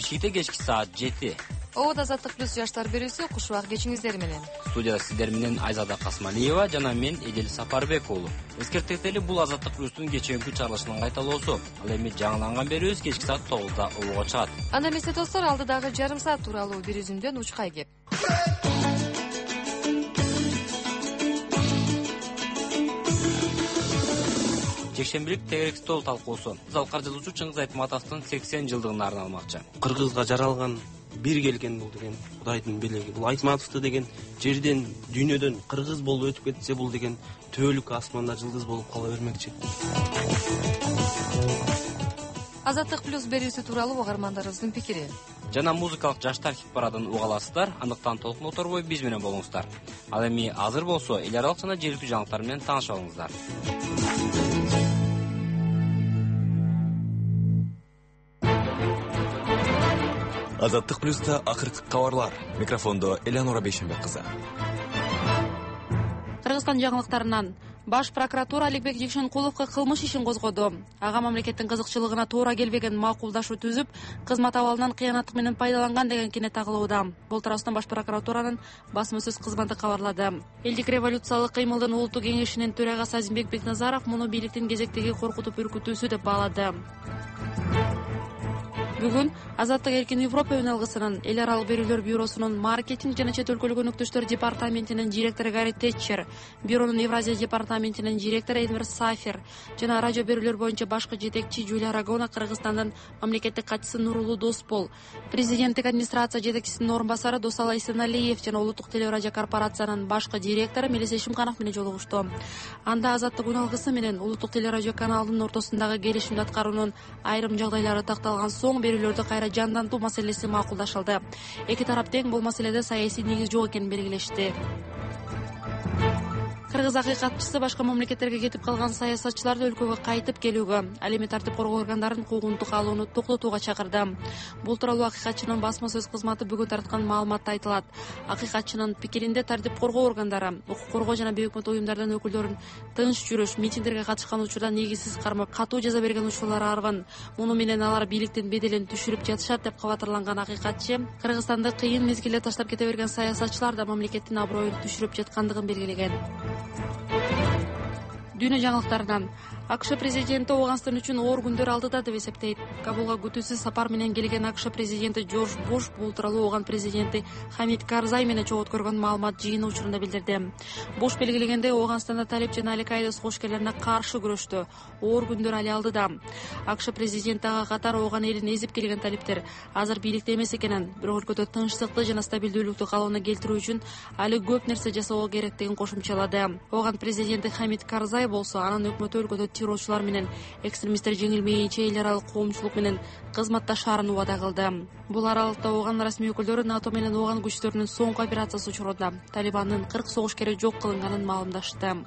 Бишкекте кечки саат 7. Обод Азаттык плюс жаштар берүүсү кушубак кечиңиздер менен. Студияда сиздер менен Айзада Касмалиева жана мен Эдел Сапарбек уулу. Эскертели, бул Азаттык плюстун кечээки чыгарылышынын кайталоосу. Ал эми жаңыланган берүүбүз кечки саат 9да улууга чыгат. Анда эмесе достор, алдыдагы жарым саат тууралуу бир үзүндөн учкай кеп. Жекшембилик тегерек стол талкуусу. Залкар жазуучу Чыңгыз Айтматовдун 80 жылдыгына арналмакчы. Кыргызга жаралган бир келген бул деген Кудайдын белеги. Бул Айтматовду деген жерден, дүйнөдөн кыргыз болуп өтүп кетсе, бул деген төөлүк асманда жылдыз болуп кала бермекчи. Азаттык плюс берүүсү тууралуу угармандарыбыздын пикири. Жана музыкалык жаштар хит парадын уга аласыздар, андыктан толкун оторбой биз менен болуңуздар. Ал эми азыр болсо эл аралык жана жергиликтүү жаңылыктар менен таанышып алыңыздар. Азаттык плюста акыркы кабарлар. Микрофондо Элеонора Бейшенбек кызы. Кыргызстан жаңылыктарынан Баш прокуратура Аликбек Жекшенкуловго кылмыш ишин козгоду. Ага мамлекеттин кызыкчылыгына туура келбеген макулдашуу түзүп, кызмат абалынан кыянаттык менен пайдаланган деген кине тагылууда. Бул туурасында Баш прокуратуранын басма сөз кызматы кабарлады. Элдик революциялык кыймылдын улуттук кеңешинин төрагасы Азимбек Бекназаров муну бийликтин кезектеги коркутуп үркүтүүсү деп баалады. Бүгүн Азаттык эркин Европа үналгысынын эл аралык берүүлөр бюросунун маркетинг жана чет өлкөлүк өнөктөштөр департаментинин директору Гарри Тэтчер, бюронун Евразия департаментинин директору Эдвард Сафер жана радио берүүлөр боюнча башкы жетекчи Жулия Рагона Кыргызстандын мамлекеттик катчысы Нурулуу Доспол, президенттик администрация жетекчисинин орун басары Досалай Сыналиев жана улуттук телерадио корпорациянын башкы директору Мелисе Шимканов менен жолугушту. Анда Азаттык үналгысы менен улуттук телерадио каналынын ортосундагы келишимди аткаруунун айрым жагдайлары такталган соң берүүлөрдү кайра жандантуу маселеси макулдашылды. Эки тарап тең бул маселеде саясий негиз жок экенин белгилешти. Кыргыз акыйкатчысы башка мамлекеттерге кетип калган саясатчыларды өлкөгө кайтып келүүгө, ал эми тартип коргоо органдарын куугунтук алууну токтотууга чакырды. Бул тууралуу акыйкатчынын басма сөз кызматы бүгүн тарткан маалыматта айтылат. Акыйкатчынын пикиринде тартип коргоо органдары укук коргоо жана бейөкмөт уюмдардын өкүлдөрүн тынч жүрүш, митингдерге катышкан учурда негизсиз кармап, катуу жаза берген учурлар арбын. Муну менен алар бийликтин беделин түшүрүп жатышат деп кабатырланган акыйкатчы Кыргызстанды кыйын мезгилде таштап кете берген саясатчылар да мамлекеттин аброюн түшүрүп жаткандыгын белгилеген. Дүйнө жаңылыктарынан АКШ президенти Ооганстан үчүн оор күндөр алдыда деп эсептейт. Кабулга күтүүсүз сапар менен келген АКШ президенти Джордж Буш бул тууралуу Ооган президенти Хамид Карзай менен чогуу өткөргөн маалымат жыйыны учурунда билдирди. Буш белгилегендей, Ооганстанда Талиб жана Аль-Каида согушкерлерине каршы күрөштү. Оор күндөр али алдыда. АКШ президенти ага катар Ооган элин эзип келген талиптер азыр бийликте эмес экенин, бирок өлкөдө тынчсыздыкты жана стабилдүүлүктү калыбына келтирүү үчүн али көп нерсе жасоо керектигин кошумчалады. Ооган президенти Хамид Карзай болсо анын өкмөтү өлкөдө террорчулар менен экстремисттер жеңилмейинче эл аралык коомчулук менен кызматташаарын убада кылды. Бул аралыкта Ооган расмий өкүлдөрү НАТО менен Ооган күчтөрүнүн соңку операциясы учурунда Талибандын 40 согушкери жок кылынганын маалымдашты.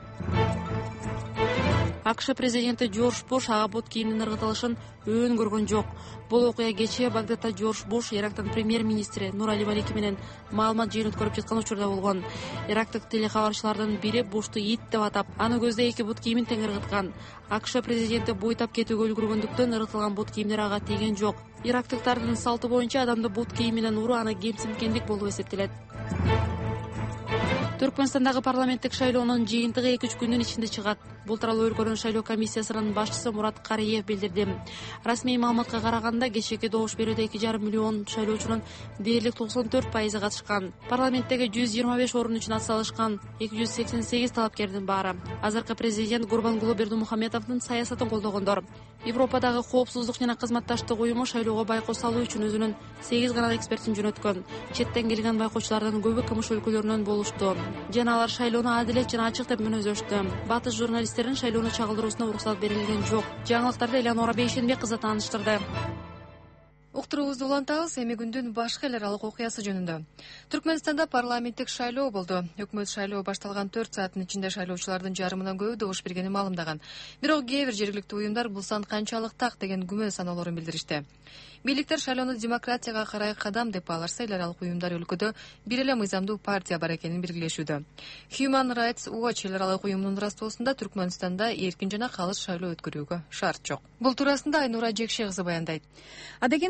АКШ президенти Джордж Буш ага бут кийимдин ыргытылышын өөн көргөн жок. Бул окуя кечээ Багдадта Джордж Буш Ирактын премьер-министри Нурали Малики менен маалымат жыйын өткөрүп жаткан учурда болгон. Ирактык телекабарчылардын бири Бушту ит деп атап, аны көздөй эки бут кийимин тең ыргыткан. АКШ президенти буйтап кетүүгө үлгүргөндүктөн ыргытылган бут кийимдер ага тийген жок. Ирактыктардын салты боюнча адамды бут кийим менен уруу аны кемсинткендик болуп эсептелет. Түркмөнстандагы парламенттик шайлоонун жыйынтыгы 2-3 күндүн ичинде чыгат. Бул тууралуу өлкөнүн шайлоо комиссиясынын башчысы Мурат Кариев билдирди. Расмий маалыматка караганда, кечээки добуш берүүдө 2,5 миллион шайлоочунун дээрлик 94% катышкан. Парламенттеги 125 орун үчүн ат салышкан 288 талапкердин баары азыркы президент Гурбангулы Бердимухамедовдун саясатын колдогондор. Европадагы коопсуздук жана кызматташтык уюму шайлоого байкоо салуу үчүн өзүнүн 8 гана экспертин жөнөткөн. Четтен келген байкоочулардын көбү КМШ өлкөлөрүнөн болушту жана алар шайлоону адилет жана ачык деп мүнөздөштү. Батыш журналисттерин шайлоону чагылдыруусуна уруксат берилген жок. Жаңылыктарды Элеонора Бейшенбек кызы тааныштырды. Уктуруубузду улантабыз эми күндүн башка эл аралык окуясы жөнүндө. Түркмөнстанда парламенттик шайлоо болду. Өкмөт шайлоо башталган 4 сааттын ичинде шайлоочулардын жарымынан көбү добуш бергенин маалымдаган. Бирок кээ бир жергиликтүү уюмдар бул сан канчалык так деген күмөн саноолорун билдиришти. Бийликтер шайлоону демократияга карай кадам деп бааларса, эл аралык уюмдар өлкөдө бир эле мыйзамдуу партия бар экенин белгилешүүдө. Human Rights Watch эл аралык уюмунун ырастоосунда Түркмөнстанда эркин жана калыс шайлоо өткөрүүгө шарт жок. Бул туурасында Айнура Жекше кызы баяндайт. Адегенде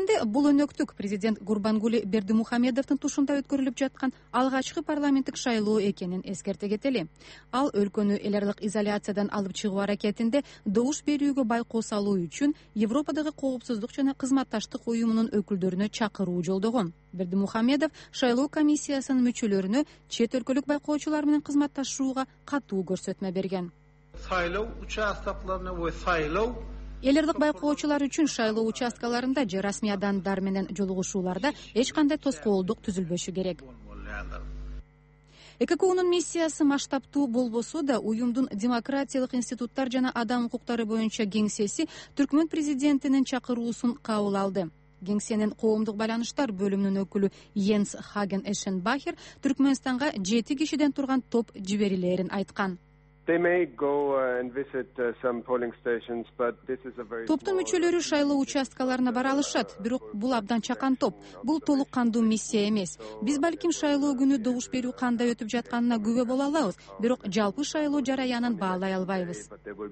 дегенде бул өнөктүк президент Гурбангули Бердимухамедовдун тушунда өткөрүлүп жаткан алгачкы парламенттик шайлоо экенин эскерте кетели. Ал өлкөнү эл аралык изоляциядан алып чыгуу аракетинде добуш берүүгө байкоо салуу үчүн Европадагы коопсуздук жана кызматташтык уюмунун өкүлдөрүнө чакыруу жолдогон. Бердимухамедов шайлоо комиссиясынын мүчөлөрүнө чет өлкөлүк байкоочулар менен кызматташууга катуу көрсөтмө берген. Saylov участокларына ve saylov Эл аралык байкоочулар үчүн шайлоо участкаларында же расмий адамдар менен жолугушууларда эч кандай тоскоолдук түзүлбөшү керек. ЭККУнун миссиясы масштабтуу болбосо да, уюмдун демократиялык институттар жана адам укуктары боюнча кеңсеси Түркмөн президентинин чакыруусун кабыл алды. Кеңсенин коомдук байланыштар бөлүмүнүн өкүлү Йенс Хаген Эшенбахер Түркмөнстанга 7 кишиден турган топ жиберилерин айткан. Топтун мүчөлөрү шайлоо участкаларына бара алышат, бирок бул абдан чакан топ. Бул толук кандуу миссия эмес. Биз балким шайлоо күнү добуш берүү кандай өтүп жатканына күбө боло алабыз, бирок жалпы шайлоо жараянын баалай албайбыз.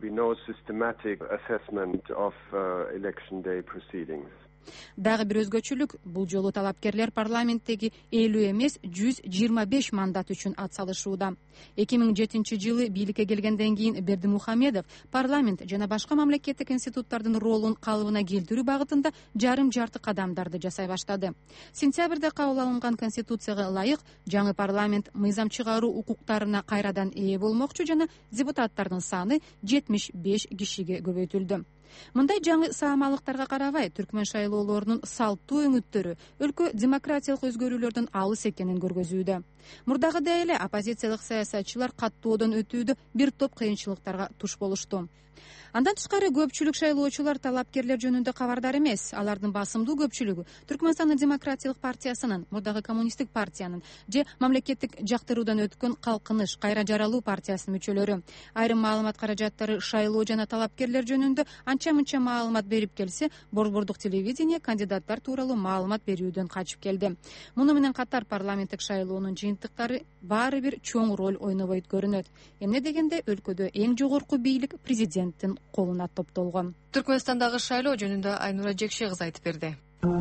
Дагы бир өзгөчөлүк, бул жолу талапкерлер парламенттеги 50 эмес 125 мандат үчүн ат салышууда. 2007-жылы бийликке келгенден кийин Бердимухамедов парламент жана башка мамлекеттик институттардын ролун калыбына келтирүү багытында жарым-жарты кадамдарды жасай баштады. Сентябрда кабыл алынган конституцияга ылайык жаңы парламент мыйзам чыгаруу укуктарына кайрадан ээ болмокчу жана депутаттардын саны 75 кишиге көбөйтүлдү. Мындай жаңы саамалыктарга карабай, Түркмөн шайлоолорунун салттуу өңүттөрү өлкө демократиялык өзгөрүүлөрдөн алыс экенин көргөзүүдө. Мурдагыдай эле оппозициялык саясатчылар каттоодон өтүүдө бир топ кыйынчылыктарга туш болушту. Андан тышкары көпчүлүк шайлоочулар талапкерлер жөнүндө кабардар эмес. Алардын басымдуу көпчүлүгү Түркмөнстандын демократиялык партиясынын, мурдагы коммунисттик партиянын же мамлекеттик жактыруудан өткөн Калкыныш, кайра жаралуу партиясынын мүчөлөрү. Айрым маалымат каражаттары шайлоо жана талапкерлер жөнүндө анча-мынча маалымат берип келсе, борбордук телевидение кандидаттар тууралуу маалымат берүүдөн качып келди. Муну менен катар парламенттик шайлоонун жыйынтыктары баары бир чоң роль ойнобойт көрүнөт. Эмне дегенде өлкөдө эң жогорку бийлик президенттин колуна топтолгон. Түркмөнстандагы шайлоо жөнүндө Айнура Жекше кыз айтып берди.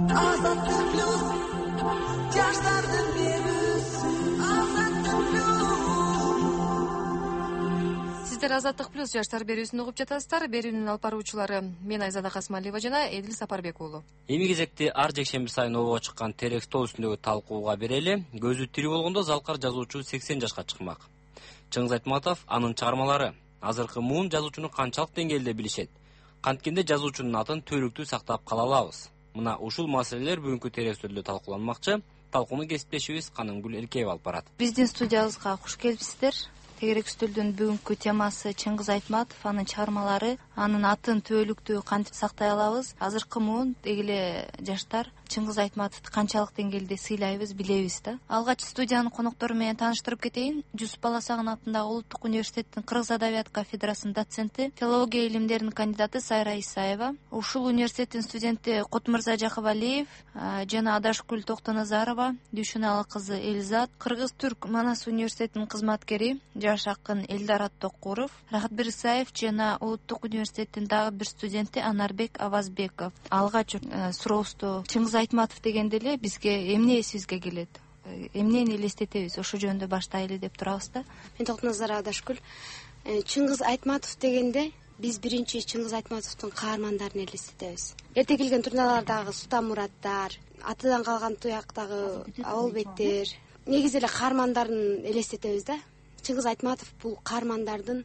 Сиздер Азаттык плюс жаштар берүүсүн угуп жатасыздар. Берүүнүн алып баруучулары мен Айзада Касмалиева жана Эдил Сапарбек уулу. Эми кезекти ар жекшемби сайын обого чыккан терек стол үстүндөгү талкууга берели. Көзү тирүү болгондо залкар жазуучу 80 жашка чыкмак. Чыңгыз Айтматов анын чыгармалары азыркы муун жазуучуну канчалык деңгээлде билишет? Канткенде жазуучунун атын төрүктүү сактап кала алабыз? Мына ушул маселелер бүгүнкү терек столдо талкууланмакчы. Талкууну кесиптешибиз Канымгүл Эркеева алып барат. Биздин студиябызга куш келипсиздер. Тегерек стөлдүн бүгүнкү темасы Чыңгыз Айтматов, анын чыгармалары, анын атын түбөлүктүү кантип сактай алабыз? Азыркы муун дегеле жаштар Чыңгыз Айтматовду канчалык деңгээлде сыйлайбыз, билебиз да. Алгач студиянын коноктору менен тааныштырып кетейин. Жусуп Баласагын атындагы Улуттук университеттин Кыргыз адабият кафедрасынын доценти, филология илимдеринин кандидаты Сайра Исаева, ушул университеттин студенти Кутмырза Жакыбалиев жана Адашкүл Токтоназарова, Дүйшөналы кызы Элизат, Кыргыз-Түрк Манас университетинин кызматкери жаш акын Элдар Аттокуров, Рахатбек Исаев жана Улуттук университеттин дагы бир студенти Анарбек Авазбеков. Алгач сурообузду Чыңгыз Айтматов дегенде эле бизге эмне эсибизге келет? Эмнени элестетебиз? Ошол жөнүндө баштайлы деп турабыз да. Мен Токтоназарова Адашкүл. Чыңгыз Айтматов дегенде биз биринчи Чыңгыз Айтматовдун каармандарын элестетебиз. Эрте келген турналардагы Сутамураттар, атадан калган туяктагы Абылбектер, негизи эле каармандарын элестетебиз да. Чыңгыз Айтматов бул каармандардын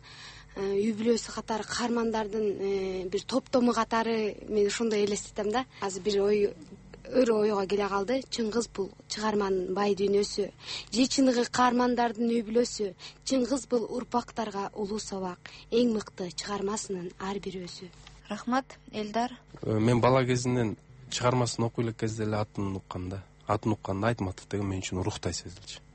үй бүлөсү катары, каармандардын бир топтому катары, мен ошондой элестетем да. Азыр бир өр ойго келе калды. Чыңгыз бул чыгарманын бай дүйнөсү, же чыныгы каармандардын үй бүлөсү. Чыңгыз бул урпактарга улуу сабак, эң мыкты чыгармасынын ар бир өзү. Рахмат, Элдар. Мен бала кезинен чыгармасын окуй элек кезде эле атын укканда Айтматов деген мен үчүн рухтай сезилчү.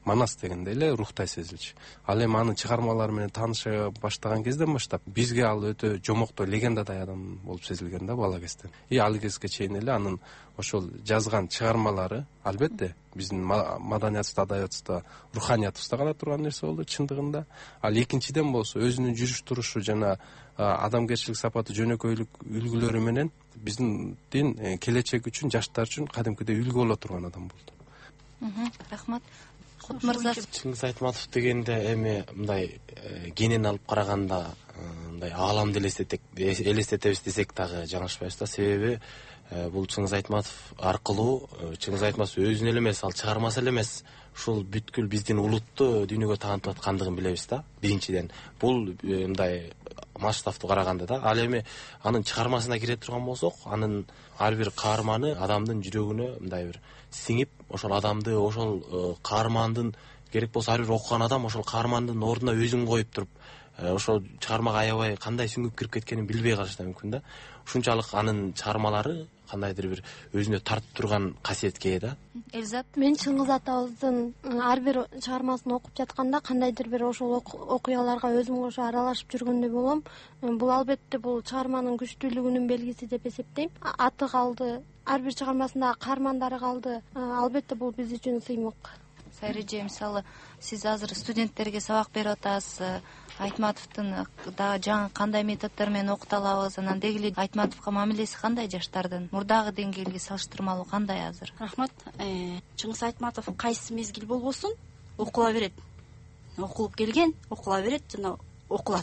манас дегенде эле рухтай сезилчү. Ал эми анын чыгармалары менен тааныша баштаган кезден баштап бизге ал өтө жомоктоо легендадай адам болуп сезилген да бала кезден. Ал кезге чейин эле анын ошол жазган чыгармалары албетте биздин маданиятыбызда, адабиятыбызда, руханиятыбызда кала турган нерсе болду чындыгында. Ал экинчиден болсо өзүнүн жүрүш турушу жана адамгерчилик сапаты, жөнөкөйлүк үлгүлөрү менен биздин келечек үчүн, жаштар үчүн кадимкидей үлгү боло турган адам болду. Рахмат. Кут мырза. Чыңгыз Айтматов дегенде эми мындай кенен алып караганда мындай ааламды элестетебиз десек дагы жаңылышпайбыз да. Себеби бул Чыңгыз Айтматов аркылуу Чыңгыз Айтматов өзүн эле эмес, ал чыгармасы эле эмес, ушул бүткүл биздин улутту дүйнөгө таанытып аткандыгын билебиз да. Биринчиден бул мындай масштабты караганда да. Ал эми анын чыгармасына кире турган болсок, анын ар бир каарманы адамдын жүрөгүнө мындай бир сиңип, ошол адамды, ошол каармандын керек болсо ар бир окуган адам ошол каармандын ордуна өзүн коюп туруп, ошол чыгармага аябай кандай сүңгүп кирип кеткенин билбей калышы да мүмкүн да. Ушунчалык анын чыгармалары кандайдыр бир өзүнө тартып турган касиетке ээ да. Элзат. Мен Чыңгыз атабыздын ар бир чыгармасын окуп жатканда кандайдыр бир ошол окуяларга өзүм кошо аралашып жүргөндөй болом. Бул албетте бул чыгарманын күчтүүлүгүнүн белгиси деп эсептейм. Аты калды, ар бир чыгармасында каармандары калды. Албетте бул биз үчүн сыймык. Сайреже, мисалы сиз азыр студенттерге сабак берип атасыз. Айтматовдун дагы жаңы кандай методдор менен окута алабыз, анан деги Айтматовго мамилеси кандай жаштардын? Мурдагы деңгээлге салыштырмалуу кандай азыр? Рахмат. Чыңгыз Айтматов кайсы мезгил болбосун окула берет. Окулуп келген, окула берет жана окулат.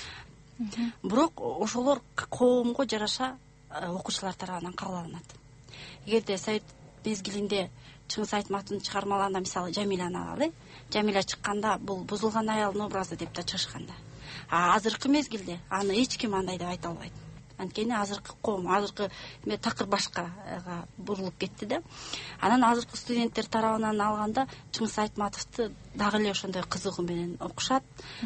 Бирок ошолор коомго жараша окуучулар тарабынан кабыл алынат. Эгерде совет мезгилинде Чыңгыз Айтматовдун чыгармаларында мисалы Жамиланы алалы. Жамиля чыкканда бул бузулган аялдын образы деп да чыгышкан да. Азыркы мезгилде аны эч ким андай деп айта албайт. Анткени азыркы коом, азыркы такыр башкага бурулуп кетти да. Анан азыркы студенттер тарабынан алганда Чыңгыз Айтматовду дагы эле ошондой кызыгуу менен окушат.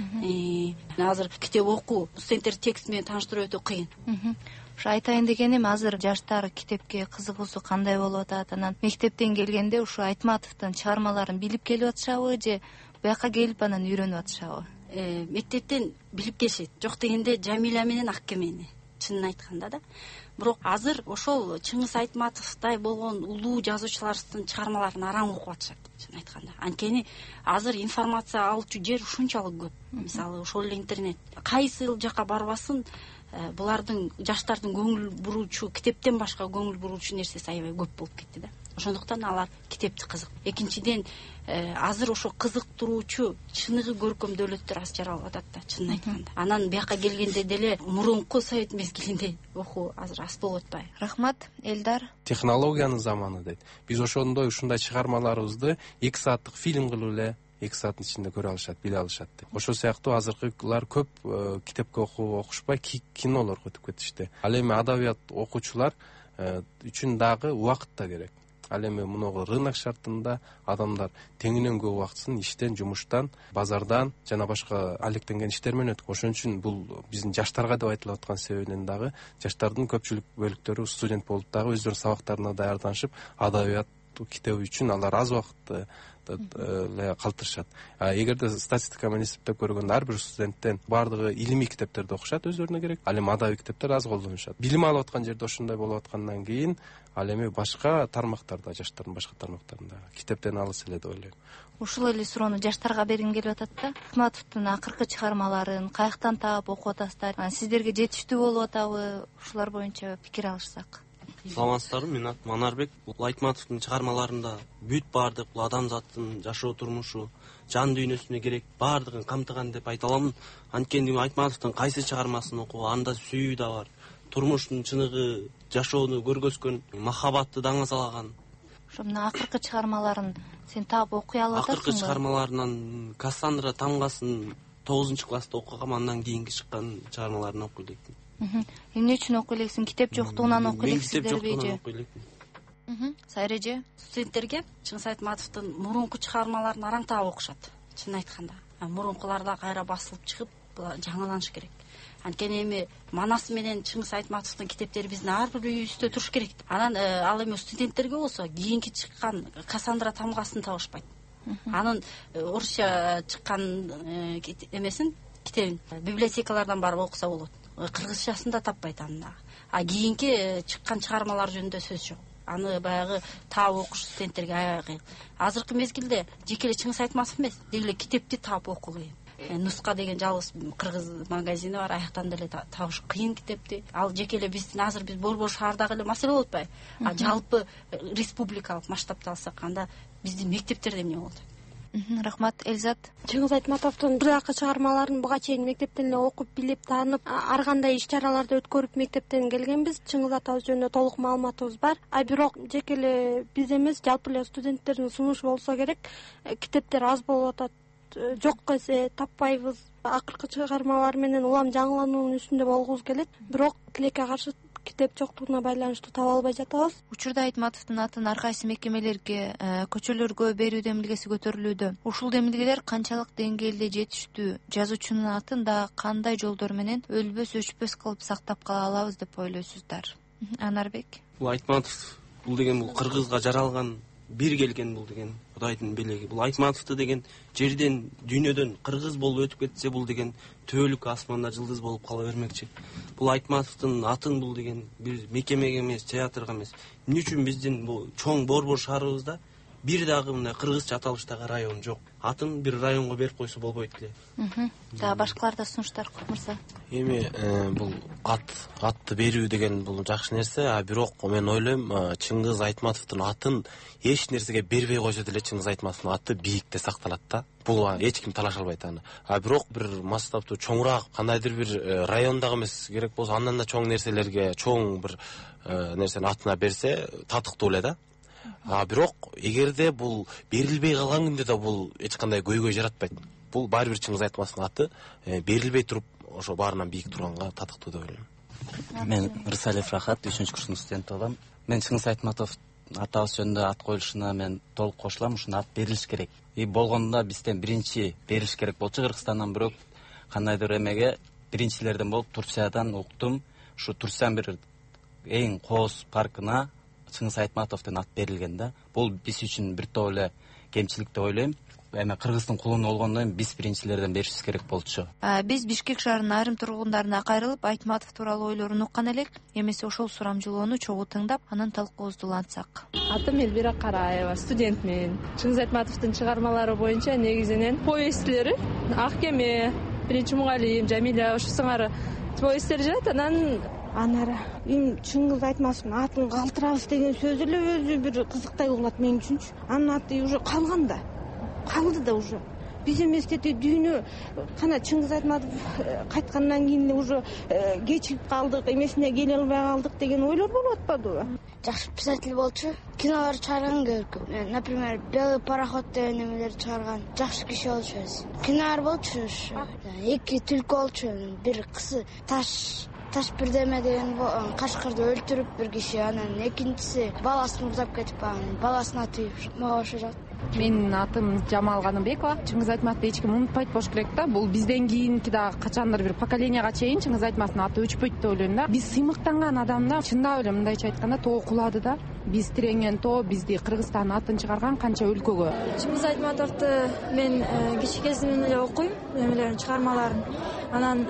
Азыр китеп окуу, студенттерди текст менен тааныштыруу өтө кыйын. Ушу айтайын дегеним, азыр жаштар китепке кызыгуусу кандай болуп атат? Анан мектептен келгенде ушу Айтматовдун чыгармаларын билип келип атышабы же буяка келип анан үйрөнүп атышабы? Мектептен билип келишет. Жок дегенде Жамиля менен Аккемени, чынын айтканда да. Бирок азыр ошол Чыңгыз Айтматовдай болгон улуу жазуучулардын чыгармаларын араң окуп атышат, чынын айтканда. Анткени азыр информация алуучу жер ушунчалык көп. Мисалы ошол эле интернет. Кайсы жака барбасын, булардын жаштардын көңүл буруучу, китептен башка көңүл буруучу нерсеси аябай көп болуп кетти да. Ошондуктан алар китепти кызык. Экинчиден, азыр ошо кызыктыруучу чыныгы көркөм дөөлөттөр аз жаралып атат да, чынын айтканда. Анан бияка келгенде деле мурунку совет мезгилинде окуу азыр аз болуп атпайбы? Рахмат. Элдар. Технологиянын заманы дейт. Биз ошондой ушундай чыгармаларыбызды 2 сааттык фильм кылып эле 2 сааттын ичинде көрө алышат, биле алышат. Ошол сыяктуу азыркылар көп китепке окушпай кинолорго өтүп кетишти. Ал эми адабият окуучулар үчүн дагы убакыт да керек. Ал эми мунугу рынок шартында адамдар теңинен көп убактысын иштен, жумуштан, базардан жана башка алектенген иштер менен өтүп. Ошон үчүн бул биздин жаштарга деп айтылып аткан себебинен дагы жаштардын көпчүлүк бөлүктөрү студент болуп дагы өздөрүнүн сабактарына даярданышып, адабият китеби үчүн алар аз убакытты калтырышат. Эгерде статистика менен эсептеп көргөндө ар бир студенттен баардыгы илимий китептерди окушат, өзлөрүнө керек. Ал эми адабий китептер аз колдонушат. Билим алып аткан жерде ошондой болуп аткандан кийин ал эми башка тармактарда, жаштардын башка тармактарында китептен алыс эле деп ойлойм. Ушул эле суроону жаштарга бергим келип атат да. Айтматовдун акыркы чыгармаларын каяктан таап окуп атасыздар? Сиздерге жетиштүү болуп атабы? Ушулар боюнча пикир алышсак. Саламатсыздарбы, мен атым Манарбек. Бул Айтматовдун чыгармаларында бүт баардык бул адамзаттын жашоо турмушу, жан дүйнөсүнө керек баардыгын камтыган деп айта аламын. Анткени Айтматовдун кайсы чыгармасын окуган, анда сүйүү да бар, турмуштун чыныгы, жашоону көргөзгөн, махабатты даңазалаган. Ошо мына акыркы чыгармаларын сен таап окуй алып атасыңбы? Акыркы чыгармаларынан Кассандра тамгасын 9-класста окугам, андан кийинки чыккан чыгармаларын окуй электим. Эмне үчүн окуй элексиң? Китеп жоктугунан окуй элексиздерби? Китеп жоктугунан окуй электим. Сайреже? Студенттерге Чыңгыз Айтматовдун мурунку чыгармаларын араң таап окушат, чынын айтканда. Мурункуларда кайра басылып чыгып, жаңыланыш керек. Анткени эми Манас менен Чыңгыз Айтматовдун китептери биздин ар бир үйүбүздө туруш керек. Анан ал эми студенттерге болсо кийинки чыккан Кассандра тамгасын табышпайт. Анын орусча чыккан эмесин, китебин библиотекалардан барып окуса болот. Кыргызчасын да таппайт анын дагы. А кийинки чыккан чыгармалар жөнүндө сөз жок. Аны баягы таап окуш студенттерге аябай кыйын. Азыркы мезгилде жеке эле Чыңгыз Айтматов эмес, деги эле китепти таап окуу кыйын. Нуска деген жалгыз кыргыз магазини бар, аяктан деле табыш кыйын китепти. Ал жеке эле биздин азыр биз Борбор шаардагы эле маселе болуп атпайбы? А жалпы республикалык масштабта алсак, анда биздин мектептерде эмне болот? Рахмат, Эльзат. Чыңгыз Айтматовдун бирдакы чыгармаларын буга чейин мектептен эле окуп, билип, таанып, ар кандай иш-чараларды өткөрүп мектептен келгенбиз. Чыңгыз атабыз жөнүндө толук маалыматыбыз бар. Бирок жеке эле биз эмес, жалпы эле студенттердин сунушу болсо керек, китептер аз болуп атат. Жок десе таппайбыз. Акыркы чыгармалар менен улам жаңылануунун үстүндө болгубуз келет. Бирок тилекке каршы китеп жоктугуна байланыштуу таба албай жатабыз. Учурда Айтматовдун атын ар кайсы мекемелерге, көчөлөргө берүү демилгеси көтөрүлүүдө. Ушул демилгелер канчалык деңгээлде жетиштүү? Жазуучунун атын да кандай жолдор менен өлбөс өчпөс кылып сактап кала алабыз деп ойлойсуздар? Анарбек. Бул Айтматов, бул деген бул кыргызга жаралган, бир келген бул деген Кудайдын белеги. Бул Айтматовду деген жерден, дүйнөдөн кыргыз болуп өтүп кетсе, бул деген төөлүк асманда жылдыз болуп кала бермекчи. Бул Айтматовдун атын бул деген бир мекемеге эмес, театрга эмес. Эмне үчүн биздин бул чоң Борбор шаарыбызда бир дагы мындай кыргызча аталыштагы район жок? Атын бир районго берип койсо болбойт эле. Дагы башкаларда сунуштар көп мырза. Эми бул атты берүү деген бул жакшы нерсе, бирок мен ойлойм, Чыңгыз Айтматовдун атын эч нерсеге бербей койсо деле Чыңгыз Айтматовдун аты бийикте сакталат да. Бул эч ким талаша албайт аны. Бирок бир масштабтуу чоңураак кандайдыр бир райондагы эмес керек болсо, андан да чоң нерселерге, чоң бир нерсени атына берсе татыктуу эле да. Бирок эгерде бул берилбей калган күндө да бул эч кандай көйгөй жаратпайт. Бул баары бир Чыңгыз Айтматовдун аты берилбей туруп, ошо баарынан бийик турганга татыктуу деп ойлойм. Мен Рысалиев Рахат, 3-курстун студенти болом. Мен Чыңгыз Айтматов атабыз жөнүндө ат коюлушуна мен толук кошулам. Ушуна ат берилиш керек. Болгондо бизден биринчи берилиш керек болчу Кыргызстандан, бирок кандайдыр эмеге биринчилерден болуп Турциядан уктум. Ушу Турциянын бир эң кооз паркына Чыңгыз Айтматовдун ат берилген да. Бул биз үчүн бир топ эле кемчилик деп ойлойм. Эми Кыргыздын кулуну болгондон кийин биз биринчилерден беришибиз керек болчу. Биз Бишкек шаарынын айрым тургундарына кайрылып, Айтматов тууралуу ойлорун уккан элек. Эмесе ошол сурамжылоону чогуу тыңдап, анан талкуубузду улантсак. Атым Элбира Караева, студентмин. Чыңгыз Айтматовдун чыгармалары боюнча негизинен повесттери, Ак кеме, Биринчи мугалим, Жамиля, ошо сыңары повесттер жатат. Анара Чыңгыз Айтматовдун атын калтырабыз деген сөз эле өзү бир кызыктай угулат мен үчүнчү. Анын аты уже калган да. Калды да уже. Биз эмес дүйнө кана Чыңгыз Айтматов кайткандан кийин уже кечирип калдык, эмесине келе албай калдык деген ойлор болуп атпадыбы? Жакшы писатель болчу. Кинолор чыгарган көркөм. Например, Белый пароход деген немелерди чыгарган. Жакшы киши болчу. Кинолор болчу. Эки түлкү болчу. Бир кысы таш бирдеме деген кашкырды өлтүрүп бир киши, анан экинчиси баласын урдап кетип калган. Баласына тийип, мага ошо жакты. Менин атым Жамал Каныбекова. Чыңгыз Айтматовду эч ким унутпайт болуш керек да. Бул бизден кийинки дагы качандыр бир поколенияга чейин Чыңгыз Айтматовдун аты өчпөйт деп ойлойм да. Биз сыймыктанган адамда чындап эле мындайча айтканда тоо кулады да. Биз тиренген тоо, бизди Кыргызстандын атын чыгарган канча өлкөгө. Чыңгыз Айтматовду мен кичи кезимден эле окуйм, немелерин, чыгармаларын. Анан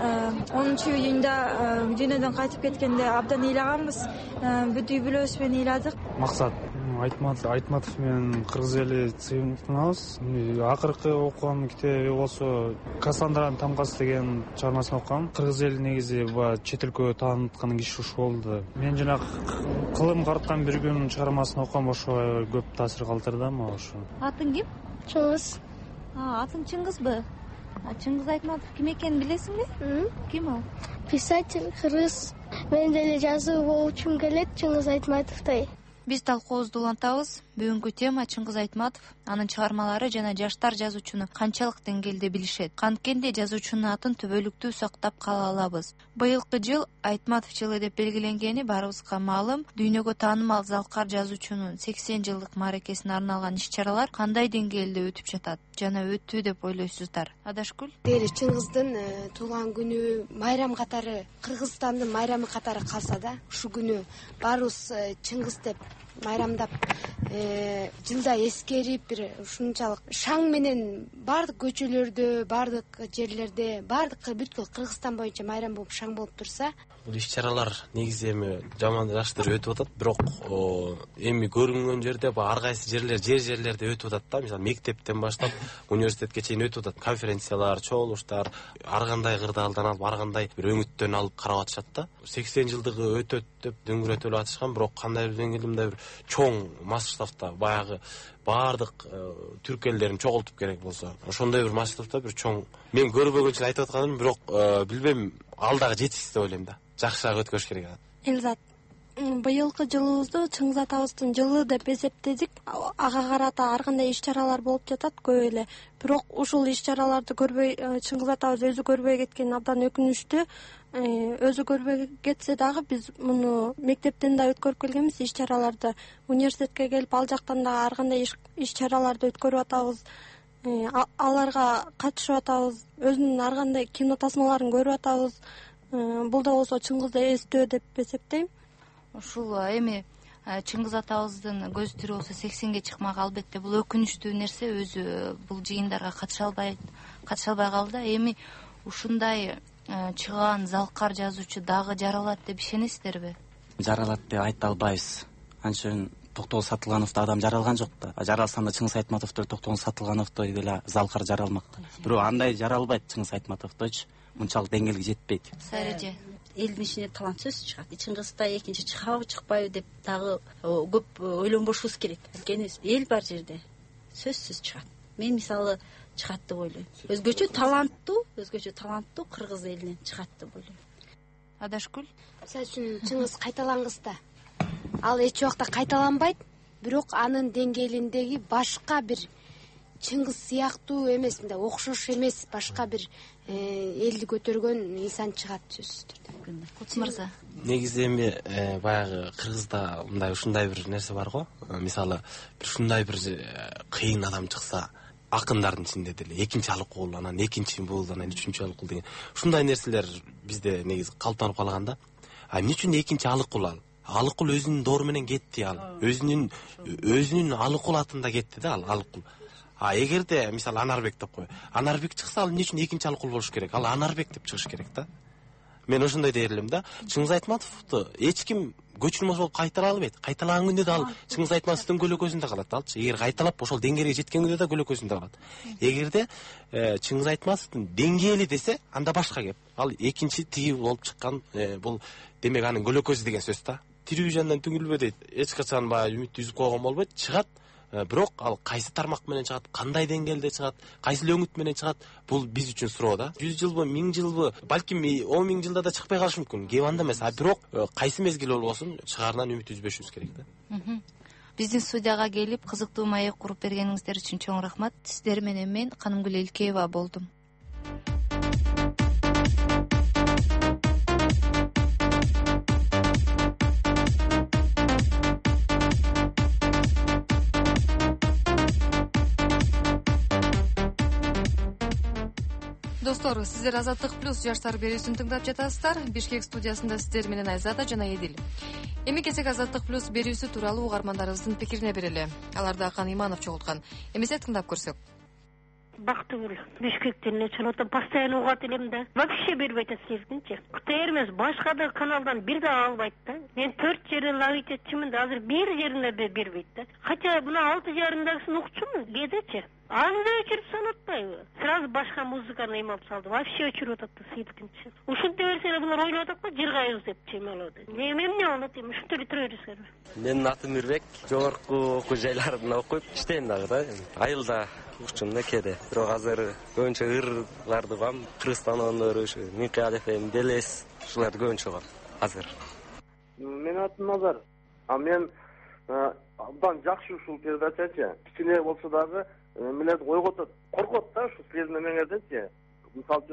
10-июнда дүйнөдөн кайтып кеткенде абдан ыйлаганбыз. Бүт үй бүлөбүз менен ыйладык. Максат Айтматов менен кыргыз эли сыймыктанабыз. Акыркы окуган китеби болсо Кассандранын тамкасы деген чыгармасын окугам. Кыргыз эли негизи чет өлкөгө тааныткан киши ушу болду. Мен жана кылым карткан бир күн чыгармасын окугам, ошо көп таасир калтырды мага ошо. Атың ким? Чыңгыз. Атың Чыңгызбы? Чыңгыз Айтматов ким экенин билесиңби? Ким ал? Писатель, кыргыз. Мен деле жазуу болчум келет Чыңгыз Айтматовдой. Биз талкуубузду улантабыз. Бүгүнкү тема Чыңгыз Айтматов, анын чыгармалары жана жаштар жазуучуну канчалык деңгээлде билишет. Канткенде жазуучунун атын түбөлүктүү сактап кала алабыз. Быйылкы жыл Айтматов жылы деп белгиленгени баарыбызга маалым. Дүйнөгө таанымал залкар жазуучунун 80 жылдык мааракесине арналган иш-чаралар кандай деңгээлде өтүп жатат жана өттү деп ойлойсуздар? Адашкүл? Чыңгыздын туулган күнү майрам катары, Кыргызстандын майрамы катары калса да, ушул күнү баарыбыз Чыңгыз деп майрамдап жылда эскерип бир ушунчалык шаң менен баардык көчөлөрдө, баардык жерлерде, баардык бүткүл Кыргызстан боюнча майрам болуп шаң болуп турса, бул иш-чаралар негизи эми жаман жакшы өтүп атат, бирок эми көрүнгөн жерде ар кайсы жерлерде өтүп атат да. Мисалы мектептен баштап университетке чейин өтүп атат. Конференциялар, чогулуштар ар кандай кырдаалдан алып, ар кандай бир өңүттөн алып карап атышат да. 80 жылдыгы өтөт деп дөңгөрөтүлүп атышкан, бирок кандайдыр деңгээлде мындай бир чоң масштабта баягы баардык түрк элдерин чогултуп керек болсо, ошондой бир масштабта бир чоң мен көрбөгөнчө айтып атканым, бирок билбейм, алдагы жетишсиз деп ойлойм да. Жакшыраак өткөрүш керек. Элзат, быйылкы жылыбызды Чыңгыз атабыздын жылы деп эсептедик. Ага карата ар кандай иш-чаралар болуп жатат көп эле. Бирок ушул иш-чараларды көрбөй, Чыңгыз атабыз өзү көрбөй кеткен абдан өкүнүчтүү. Өзү көрбөй кетсе дагы биз муну мектептен да өткөрүп келгенбиз иш-чараларды. Университетке келип ал жактан да ар кандай иш-чараларды өткөрүп атабыз. Аларга катышып атабыз. Өзүнүн ар кандай кинотасмаларын көрүп атабыз. Бул да болсо Чыңгызды эстөө деп эсептейм. Ушул эми Чыңгыз атабыздын көзү тирүү болсо 80ге чыкмак, албетте бул өкүнүчтүү нерсе. Өзү бул жыйындарга катыша албай калды. Эми ушундай чыган залкар жазуучу дагы жаралат деп ишенесиздерби? Жаралат деп айта албайбыз. Анча Токтогул Сатылгановдо адам жаралган жок да. Жаралсам да Чыңгыз Айтматовдор Токтогул Сатылгановдой деле залкар жаралмак. Бирок андай жаралбайт Чыңгыз Айтматовдойчу. Мынчалык деңгээлге жетпейт. Сайреже, элдин ичинен талант сөзсүз чыгат. Чыңгызда экинчи чыгабы чыкпайбы деп дагы көп ойлонбошубуз керек. Анткени эл бар жерде сөзсүз чыгат. Мен мисалы чыгат деп ойлойм. Өзгөчө таланттуу кыргыз элинен чыгат деп ойлойм. Адашкүл, мисалы үчүн Чыңгыз кайталангыс да. Ал эч убакта кайталанбайт, бирок анын деңгээлиндеги башка бир Чыңгыз сыяктуу эмес, мындай окшош эмес башка бир элди көтөргөн инсан чыгат сөзсүз түрдө. Кутс мырза. Негизи эми баягы Кыргызда мындай ушундай бир нерсе бар го. Мисалы бир ушундай бир кыйын адам чыкса, акындардын ичинде деле экинчи алыкул, анан экинчи бул, анан үчүнчү алыкул деген ушундай нерселер бизде негизи калыптанып калган да. Эмне үчүн экинчи алыкул ал? Алыкул өзүнүн доору менен кетти ал. Өзүнүн алыкул атында кетти да ал алыкул. Эгерде мисалы Анарбек деп кой. Анарбек чыкса, ал эмне үчүн экинчи алыкул болуш керек? Ал Анарбек деп чыгыш керек да. Мен ошондой дейт элем да. Чыңгыз Айтматовду эч ким көчүрмөс болуп кайтара албайт. Кайталаган күндө да ал Чыңгыз Айтматовдун көлөкөсүндө калат алчы. Эгер кайталап ошол деңгээлге жеткен күндө да көлөкөсүндө калат. Эгерде Чыңгыз Айтматовдун деңгээли десе, анда башка кеп. Ал экинчи тиги болуп чыккан, бул демек анын көлөкөсү деген сөз да. Тирүү жандан түңүлбө дейт. Эч качан баягы үмүттү үзүп койгон болбойт. Чыгат. Бирок ал кайсы тармак менен чыгат, кандай деңгээлде чыгат, кайсы өңүт менен чыгат, бул биз үчүн суроо да. 100 жылбы, 1000 жылбы, балким 10 000 жылда да чыкпай калышы мүмкүн. Кеп анда эмес, бирок кайсы мезгил болбосун чыгаарынан үмүт үзбөшүбүз керек да. Биздин студияга келип кызыктуу маек куруп бергениңиздер үчүн чоң рахмат. Сиздер менен мен Канымгүл Элкеева болдум. Достор, сиздер Азаттык плюс жаштар берүүсүн тыңдап жатасыздар. Бишкек студиясында сиздер менен Айзада жана Эдил. Эми кезек Азаттык плюс берүүсү тууралуу угармандарыбыздын пикирине берели. Аларды Акан Иманов чогулткан. Эмесе тыңдап көрсөк. Бактыгүл Бишкектен эле чалып постоянно угат элем да. Вообще бербейт эсептинчи. КТР эмес, башка да каналдан бир да албайт да. Мен 4 жерден ловить этчимин да, азыр бир жерине бербейт да. Хотя мына 6 жарымдагысын укчумун, кедечи. Аны да өчүрүп санатпайбы? Сразу башка музыканы эме алып салды. Вообще өчүрүп атат да сыйдыкынчы. Ушинте берсе булар ойлоп атат го, жыргайбыз деп чемелоду. Эмне болот эми ушинте эле тура берсеңер. Менин атым Мирбек, жогорку окуу жайларында окуп иштейм дагы да. Айылда укчум да кээде. Бирок азыр көбүнчө ырларды угам, Кыргызстан ондору, Микаэл FM, Делес, ушуларды көбүнчө угам азыр. Менин атым Назар. Мен абдан жакшы ушул передачачы. Кичине болсо дагы милет ойготот, коркот да ушу силердин эмеңерденчи. Мисалы үчүн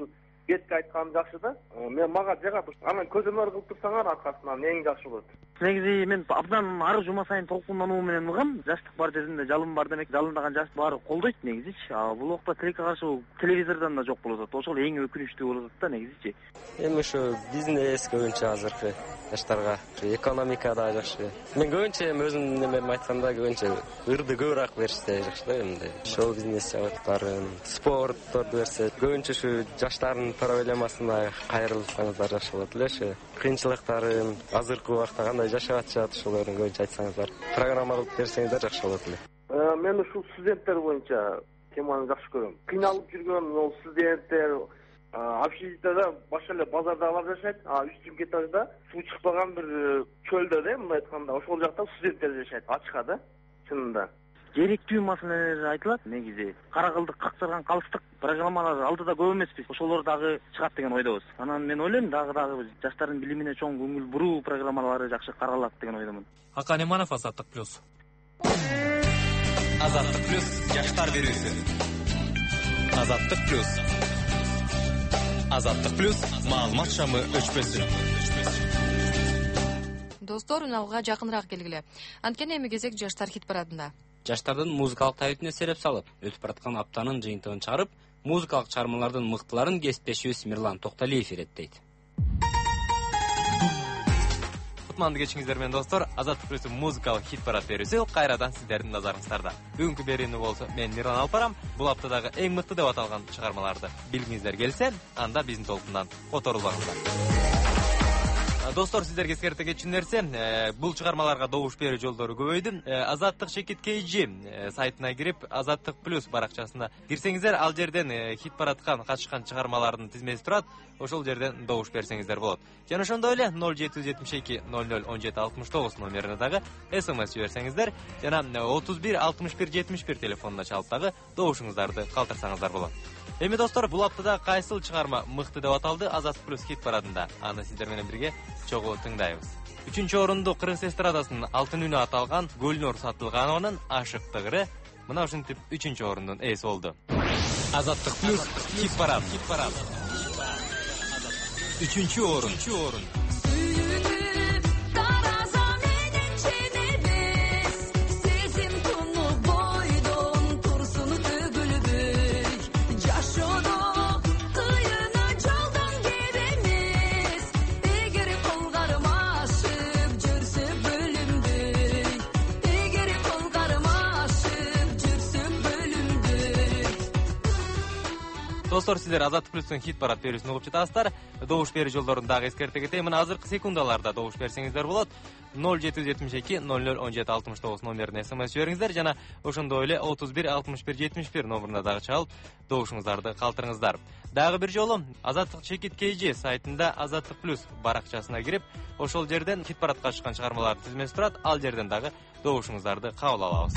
бетке айтканым жакшы да. Мен мага жагат. Анан көзөмөр кылып турсаңар аркасынан эң жакшы болот. Негизи мен абдан ары жума сайын толкундануу менен ыгам. Жаштык бар жеринде жалын бар демек, жалындаган жаш баары колдойт негизичи. Бул убакта тилекке каршы телевизордон да жок болуп атат. Ошол эң өкүнүчтүү болуп атат да негизичи. Эми ушу бизнес көбүнчө азыркы жаштарга экономика да жакшы. Мен көбүнчө өзүмдүн немеме айтканда көбүнчө ырды көбүрөөк беришсе жакшы да эмне. Шоу бизнес жабыттарын, спортторду берсе, көбүнчө ушу жаштардын проблемасына кайрылсаңыздар жакшы болот эле. Ушу кыйынчылыктарын, азыркы убакта кандай жашап атышат, ошолорун көбүнчө айтсаңыздар, программа кылып берсеңиздер жакшы болот эле. Мен ушул студенттер боюнча теманы жакшы көрөм. Кыйналып жүргөн ол студенттер общежитияда башка эле базардагылар жашайт, үстүнкү этажда суу чыкпаган бир чөлдө да, мындай айтканда, ошол жакта студенттер жашайт, ачка да, чынында. Керектүү маселелер айтылат негизи. Кара кылдык, каксырган калыстык программалар алдыда көп эмеспиз. Ошолор дагы чыгат деген ойдобуз. Анан мен ойлойм дагы жаштардын билимине чоң көңүл буруу программалары жакшы каралат деген ойдомун. Акан Иманов, Азаттык плюс. Азаттык плюс жаштар берүүсү. Азаттык плюс. Азаттык плюс маалымат шамы өчпөсүн. Достор, уналга жакыныраак келгиле. Анткени эми кезек жаштар хит парадында. Жаштардын музыкалык табитине сереп салып, өтүп бараткан аптанын жыйынтыгын чыгарып, музыкалык чыгармалардын мыктыларын кесиптешибиз Мирлан Токталиев иреттейт. Кутмандуу кечиңиздер менен достор, Азаттык плюс музыкалык хит парад берүүсү кайрадан сиздердин назарыңыздарда. Бүгүнкү берүүнү болсо мен Мирлан алып барам. Бул аптадагы эң мыкты деп аталган чыгармаларды билгиңиздер келсе, анда биздин толкундан которулбаңыздар. Достор, сиздерге эскерте кетчү нерсе, бул чыгармаларга добуш берүү жолдору көбөйдү. Азаттык Шекит KG сайтына кирип, Азаттык плюс баракчасына кирсеңиздер, ал жерден хит парадка катышкан чыгармалардын тизмеси турат. Ошол жерден добуш берсеңиздер болот. Жана ошондой эле 0772 00 17 69 номерине дагы SMS жиберсеңиздер, жана 31 61 71 телефонуна чалып дагы добушуңуздарды калтырсаңыздар болот. Эми достор, бул аптада кайсыл чыгарма мыкты деп аталды Азаттык плюс хит парадында? Аны сиздер менен бирге чогуу тыңдайбыз. 3-орунду Кыргыз эстрадасынын алтын үнү аталган Гүлнур Сатылганованын Ашыктыгыры мына ушинтип 3-орундун ээси болду. Азаттык плюс хит парад. 3-орун. Достор, сиздер Азаттык плюстун хит парад берүүсүн угуп жатасыздар. Добуш берүү жолдорун дагы эскерте кетейин. Мына азыркы секундаларда добуш берсеңиздер болот. 0772 00 17 69 номерине SMS жибериңиздер, жана ошондой эле 31 61 71 номерине дагы чалып добушуңуздарды калтырыңыздар. Дагы бир жолу Азаттык Шекит KG сайтында Азаттык плюс баракчасына кирип, ошол жерден хит парадка чыккан чыгармалардын тизмеси турат. Ал жерден дагы добушуңуздарды кабыл алабыз.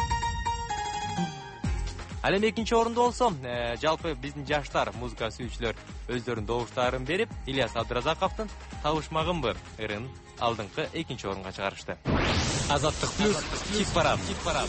Ал эми экинчи орунду болсо, жалпы биздин жаштар музыка сүйүүчүлөр өздөрүнүн добуштарын берип, Ильяс Абдыразаковдун Табышмагымбы ырын алдыңкы экинчи орунга чыгарышты. Азаттык плюс хит парад.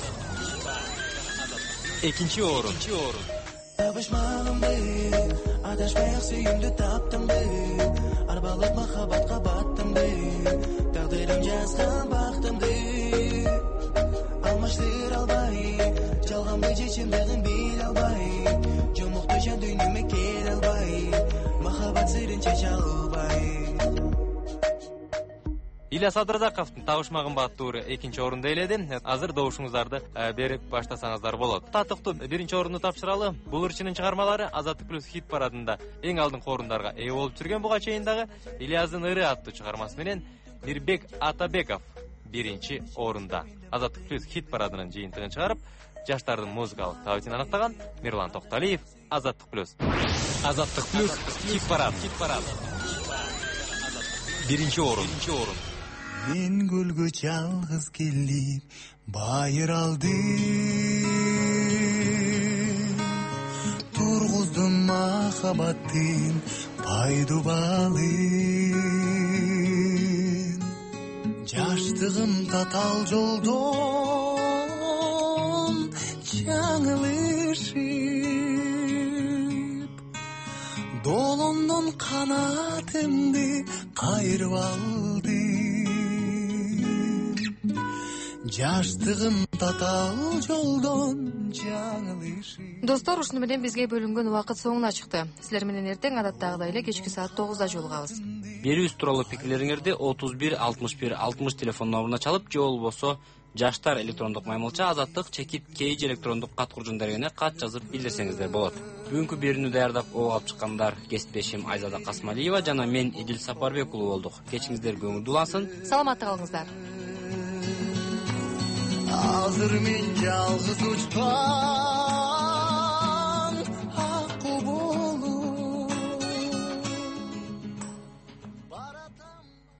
Экинчи орун. Табышмагымбы, адашпай сүйүмдү таптымбы, арбалып махабатка баттымбы, тагдырым жазган бактымды алмаштыра албай, жалганбы чечимдигин биле албай, жомукту жан дүйнөмө келе албай, махабат сырын чече албай. Ильяс Абдыразаковдун Табышмагымбы аттуу экинчи орунду ээледи. Азыр добушуңуздарды берип баштасаңыздар болот. Татыктуу биринчи орунду тапшыралы. Бул ырчынын чыгармалары Азаттык плюс хит парадында эң алдыңкы орундарга ээ болуп жүргөн. Буга чейин дагы Ильяздын ыры аттуу чыгармасы менен Мирбек Атабеков биринчи орунда. Азаттык плюс хит парадынын жыйынтыгын чыгарып, жаштардын музыкалык табитин аныктаган Мирлан Токталиев, Азаттык плюс. Азаттык плюс хит парад. Биринчи орун. Мен гүлгө жалгыз келип байыралды, тургуздум махабаттын пайдубалын, жаштыгым татал жолдон жаңылышып, долондон канатымды кайрып алды. Жаштыгым татаал жолдон жаңылышып. Достор, ушуну менен бизге бөлүнгөн убакыт соңуна чыкты. Силер менен эртең адаттагыдай эле кечки саат 9-да жолугабыз. Берүүбүз тууралуу пикирлериңерди 31 60 60 телефон номуруна чалып, же болбосо жаштар электрондук маймылча азаттык чекит kg электрондук кат куржун дарегине кат жазып билдирсеңиздер болот. Бүгүнкү берүүнү даярдап ого чыккандар кесиптешим Айзада Касмалиева жана мен Эдил Сапарбек уулу болдук. Кечиңиздер көңүлдүү улансын. Саламатта калыңыздар. Азыр мен жалгыз учпа